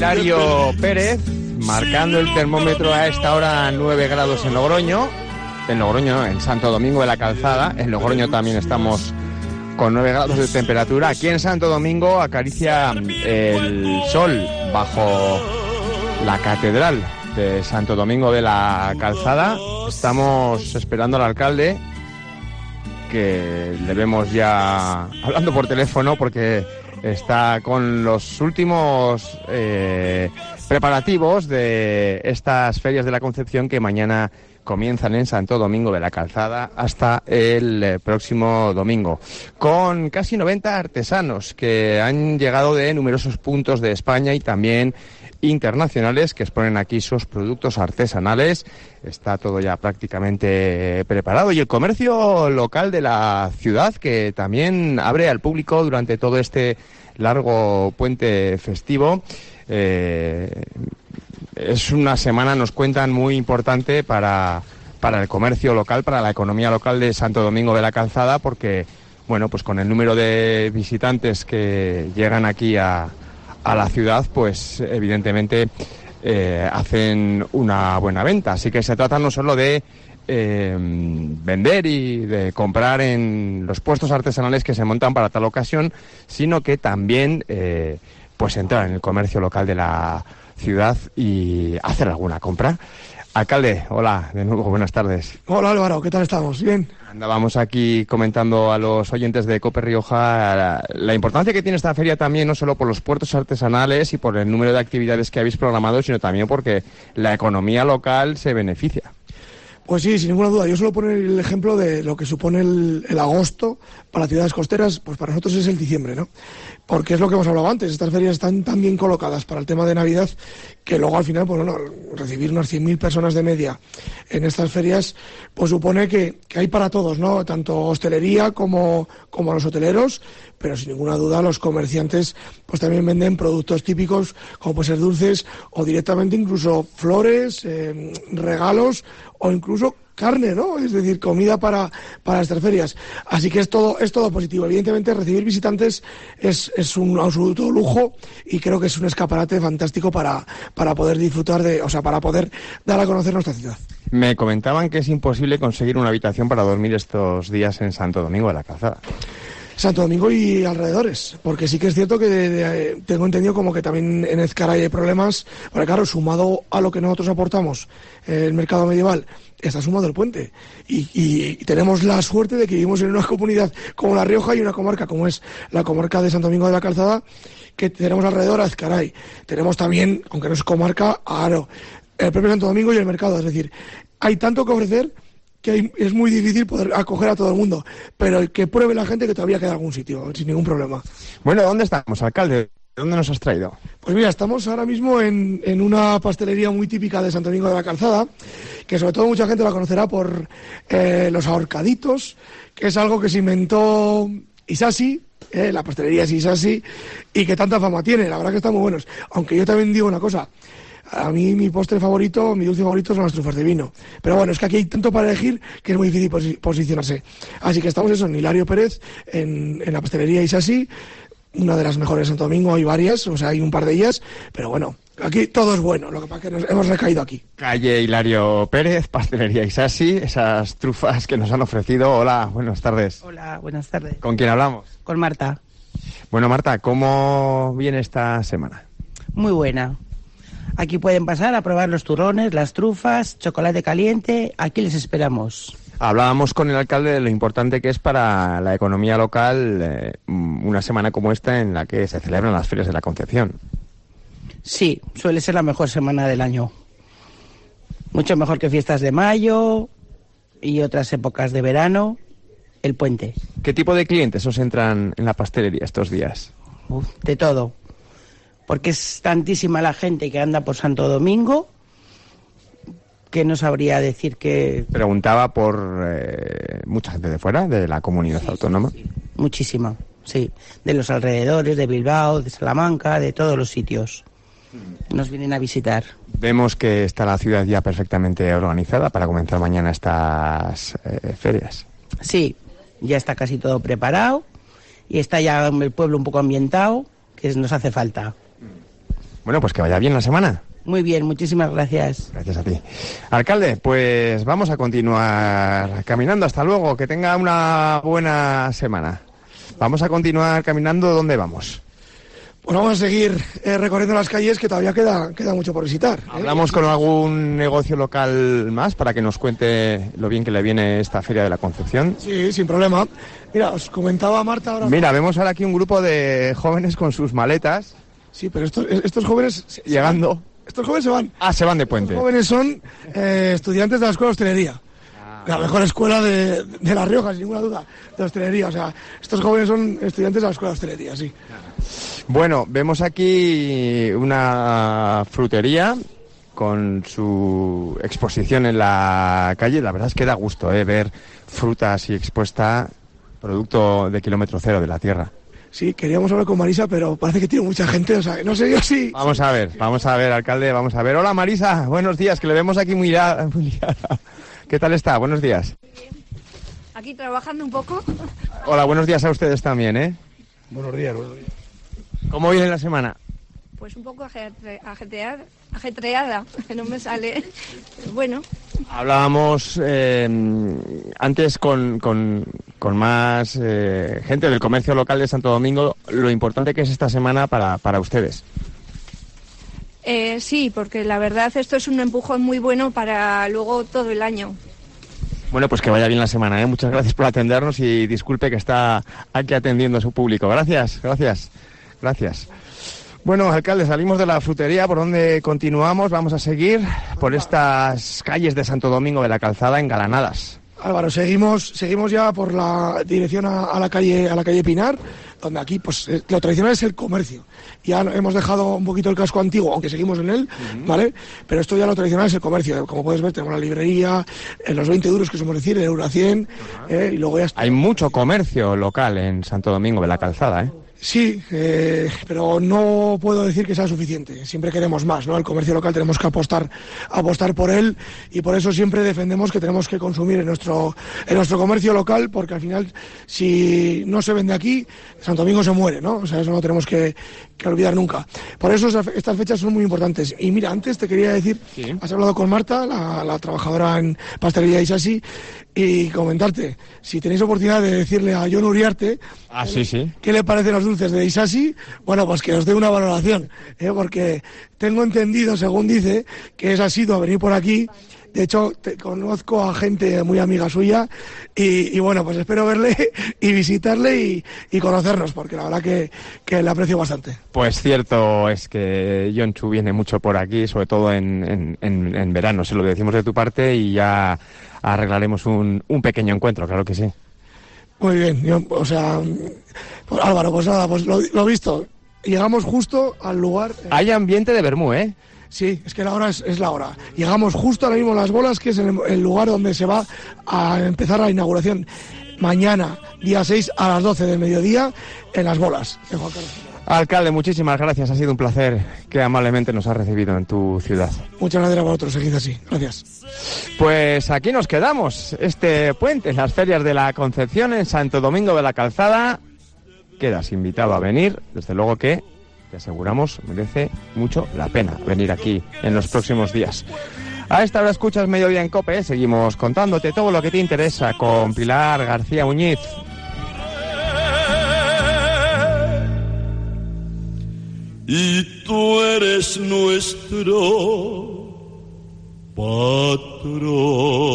Hilario Pérez, marcando el termómetro a esta hora 9 grados en Logroño. En Logroño, en Santo Domingo de la Calzada. En Logroño también estamos con 9 grados de temperatura. Aquí en Santo Domingo acaricia el sol bajo la catedral de Santo Domingo de la Calzada. Estamos esperando al alcalde, que le vemos ya hablando por teléfono porque está con los últimos preparativos de estas ferias de la Concepción que mañana comienzan en Santo Domingo de la Calzada hasta el próximo domingo, con casi 90 artesanos que han llegado de numerosos puntos de España y también internacionales, que exponen aquí sus productos artesanales. Está todo ya prácticamente preparado, y el comercio local de la ciudad, que también abre al público durante todo este largo puente festivo. Es una semana, nos cuentan, muy importante para el comercio local, para la economía local de Santo Domingo de la Calzada, porque, bueno, pues con el número de visitantes que llegan aquí a la ciudad, pues evidentemente hacen una buena venta. Así que se trata no solo de vender y de comprar en los puestos artesanales que se montan para tal ocasión, sino que también pues entrar en el comercio local de la ciudad y hacer alguna compra. Alcalde, hola, de nuevo, buenas tardes. Hola Álvaro, ¿qué tal estamos? ¿Bien? Andábamos aquí comentando a los oyentes de COPE Rioja la importancia que tiene esta feria también, no solo por los puertos artesanales y por el número de actividades que habéis programado, sino también porque la economía local se beneficia. Pues sí, sin ninguna duda. Yo suelo poner el ejemplo de lo que supone el agosto para las ciudades costeras, pues para nosotros es el diciembre, ¿no? Porque es lo que hemos hablado antes, estas ferias están tan bien colocadas para el tema de Navidad que luego al final, pues bueno, recibir unas 100.000 personas de media en estas ferias, pues supone que hay para todos, ¿no? Tanto hostelería como los hoteleros, pero sin ninguna duda los comerciantes pues también venden productos típicos, como pueden ser dulces o directamente incluso flores, regalos o incluso carne, ¿no? Es decir, comida para estas ferias. Así que es todo positivo. Evidentemente, recibir visitantes es un absoluto lujo y creo que es un escaparate fantástico para poder disfrutar para poder dar a conocer nuestra ciudad. Me comentaban que es imposible conseguir una habitación para dormir estos días en Santo Domingo de la Calzada. Santo Domingo y alrededores, porque sí que es cierto que tengo entendido como que también en Ezcaray hay problemas, porque claro, sumado a lo que nosotros aportamos, el mercado medieval, está sumado el puente, y tenemos la suerte de que vivimos en una comunidad como La Rioja y una comarca como es la comarca de Santo Domingo de la Calzada, que tenemos alrededor a Ezcaray, tenemos también, aunque no es comarca, a Aro, el propio Santo Domingo y el mercado, es decir, hay tanto que ofrecer que es muy difícil poder acoger a todo el mundo, pero que pruebe la gente que todavía queda algún sitio, sin ningún problema. Bueno, ¿dónde estamos, alcalde? ¿De dónde nos has traído? Pues mira, estamos ahora mismo en una pastelería muy típica de Santo Domingo de la Calzada, que sobre todo mucha gente la conocerá por los ahorcaditos, que es algo que se inventó Isasi, la pastelería es Isasi, y que tanta fama tiene, la verdad que están muy buenos. Aunque yo también digo una cosa, a mí mi postre favorito, mi dulce favorito son las trufas de vino. Pero bueno, es que aquí hay tanto para elegir que es muy difícil posicionarse. Así que estamos en Hilario Pérez, en la pastelería Isasi, una de las mejores de Santo Domingo, hay varias, o sea, hay un par de ellas, pero bueno, aquí todo es bueno, lo que pasa es que nos hemos recaído aquí. Calle Hilario Pérez, pastelería Isasi, esas trufas que nos han ofrecido. Hola, buenas tardes. Hola, buenas tardes. ¿Con quién hablamos? Con Marta. Bueno, Marta, ¿cómo viene esta semana? Muy buena. Aquí pueden pasar a probar los turrones, las trufas, chocolate caliente. Aquí les esperamos. Hablábamos con el alcalde de lo importante que es para la economía local una semana como esta en la que se celebran las ferias de la Concepción. Sí, suele ser la mejor semana del año. Mucho mejor que fiestas de mayo y otras épocas de verano, el puente. ¿Qué tipo de clientes os entran en la pastelería estos días? De todo. Porque es tantísima la gente que anda por Santo Domingo que no sabría decir que... Preguntaba por mucha gente de fuera, de la comunidad autónoma. Sí, muchísima, sí. De los alrededores, de Bilbao, de Salamanca, de todos los sitios. Nos vienen a visitar. Vemos que está la ciudad ya perfectamente organizada para comenzar mañana estas ferias. Sí, ya está casi todo preparado y está ya el pueblo un poco ambientado, que nos hace falta. Bueno, pues que vaya bien la semana. Muy bien, muchísimas gracias. Gracias a ti. Alcalde, pues vamos a continuar caminando. Hasta luego, que tenga una buena semana. Vamos a continuar caminando. ¿Dónde vamos? Pues vamos a seguir recorriendo las calles, que todavía queda mucho por visitar. ¿Hablamos con algún negocio local más para que nos cuente lo bien que le viene esta Feria de la Concepción? Sí, sin problema. Mira, os comentaba Marta ahora... Mira, vemos ahora aquí un grupo de jóvenes con sus maletas. Sí, pero estos jóvenes... Llegando. Estos jóvenes se van. Ah, se van de puente. Los jóvenes son estudiantes de la Escuela de Hostelería. La mejor escuela de La Rioja, sin ninguna duda, de hostelería. O sea, estos jóvenes son estudiantes de la Escuela de Hostelería, sí. Bueno, vemos aquí una frutería con su exposición en la calle. La verdad es que da gusto ver fruta así expuesta, producto de kilómetro cero de la tierra. Sí, queríamos hablar con Marisa, pero parece que tiene mucha gente, o sea, no sé yo si... Vamos a ver, alcalde, vamos a ver. Hola, Marisa, buenos días, que le vemos aquí muy liada. ¿Qué tal está? Buenos días. Aquí trabajando un poco. Hola, buenos días a ustedes también, ¿eh? Buenos días. ¿Cómo viene la semana? Pues un poco ajetreada, no me sale. Bueno. Hablábamos antes con más gente del comercio local de Santo Domingo, lo importante que es esta semana para ustedes. Sí, porque la verdad esto es un empujón muy bueno para luego todo el año. Bueno, pues que vaya bien la semana, ¿eh? Muchas gracias por atendernos y disculpe que está aquí atendiendo a su público. Gracias. Bueno, alcalde, salimos de la frutería. ¿Por dónde continuamos? Vamos a seguir por estas calles de Santo Domingo de la Calzada engalanadas. Álvaro, seguimos ya por la dirección a la calle Pinar, donde aquí pues lo tradicional es el comercio. Ya hemos dejado un poquito el casco antiguo, aunque seguimos en él, ¿vale? Pero esto ya lo tradicional es el comercio. Como puedes ver, tenemos la librería, los 20 duros que somos decir, el euro a 100, y luego ya está. Hay mucho comercio local en Santo Domingo de la Calzada, ¿eh? Sí, pero no puedo decir que sea suficiente. Siempre queremos más, ¿no? El comercio local tenemos que apostar por él, y por eso siempre defendemos que tenemos que consumir en nuestro comercio local, porque al final, si no se vende aquí, Santo Domingo se muere, ¿no? O sea, eso no tenemos que olvidar nunca. Por eso estas fechas son muy importantes. Y mira, antes te quería decir, sí. Has hablado con Marta, la trabajadora en Pastelería Isasi, y comentarte, si tenéis oportunidad de decirle a Jon Uriarte sí. qué le parecen los dulces de Isasi, bueno, pues que os dé una valoración, porque tengo entendido, según dice, que es asiduo a venir por aquí. De hecho, conozco a gente muy amiga suya y bueno, pues espero verle y visitarle y conocernos, porque la verdad que le aprecio bastante. Pues cierto es que Jonchu viene mucho por aquí, sobre todo en verano, se lo decimos de tu parte y ya arreglaremos un pequeño encuentro, claro que sí. Muy bien, pues Álvaro, pues nada, pues lo visto, llegamos justo al lugar... Hay ambiente de vermú, ¿eh? Sí, es que la hora es la hora. Llegamos justo ahora mismo a Las Bolas, que es el lugar donde se va a empezar la inauguración mañana, día 6, a las 12 del mediodía, en Las Bolas. Alcalde, muchísimas gracias. Ha sido un placer que amablemente nos has recibido en tu ciudad. Muchas gracias a vosotros. Seguid así. Gracias. Pues aquí nos quedamos. Este puente, las ferias de la Concepción en Santo Domingo de la Calzada. Quedas invitado a venir. Desde luego que, te aseguramos, merece mucho la pena venir aquí en los próximos días. A esta hora escuchas Mediodía en COPE. Seguimos contándote todo lo que te interesa con Pilar García Muñiz. Y tú eres nuestro patrón.